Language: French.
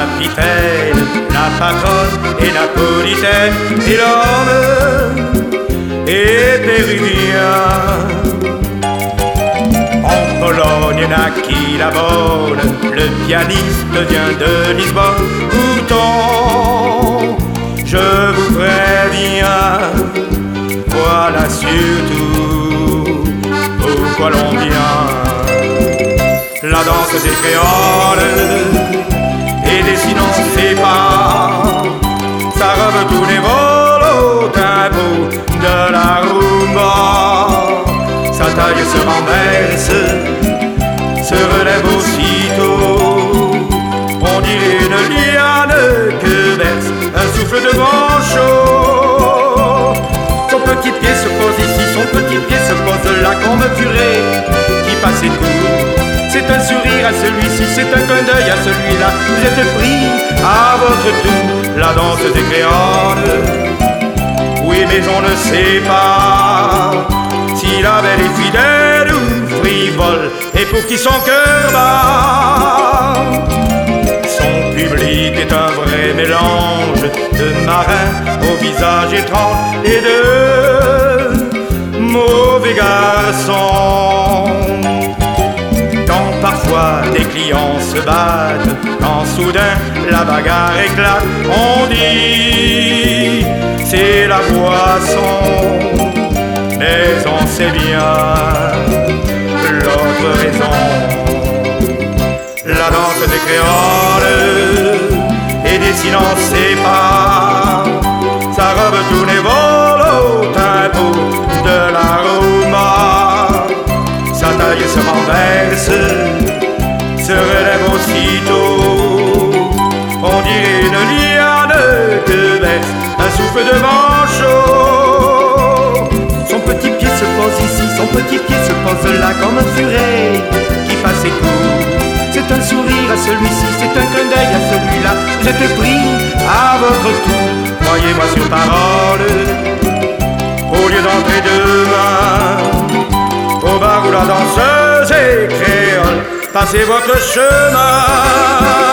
capitaine, la patronne et napolitaine, et l'homme est péruvien. En Pologne naquit la bonne, le pianiste vient de Lisbonne. Pourtant, je vous préviens, voilà surtout au Colombien. La danse des créoles et dessinant ses pas, sa robe tous les vols au tempo de la rumba. Sa taille se renverse, se relève aussitôt. On dirait une liane que verse un souffle de vent chaud. Son petit pied se pose ici, son petit pied se pose là, comme un furet qui passe et court. C'est un sourire à celui-ci, c'est un clin d'œil à celui-là. Vous êtes pris à votre tour, la danse des créoles. Oui, mais on ne sait pas si la belle est fidèle ou frivole, et pour qui son cœur bat. Son public est un vrai mélange de marins au visage étrange et de mauvais garçons. Quand parfois des clients se battent, quand soudain la bagarre éclate, on dit c'est la boisson. Mais on sait bien l'autre raison. La danse des créoles et dessinant ses pas, sa robe tous les vols au tempo de la rumba. Sa taille se renverse, se relève aussitôt. On dirait une liane que verse un souffle de vent chaud. Son petit pied se pose ici, son petit pied se pose là, comme un furet qui passe et court. C'est un sourire à celui-ci, c'est un clin d'œil à celui-là. Vous êtes pris à votre tour, croyez-moi sur parole. Au lieu d'entrer demain au bar où la danseuse est créole, passez votre chemin.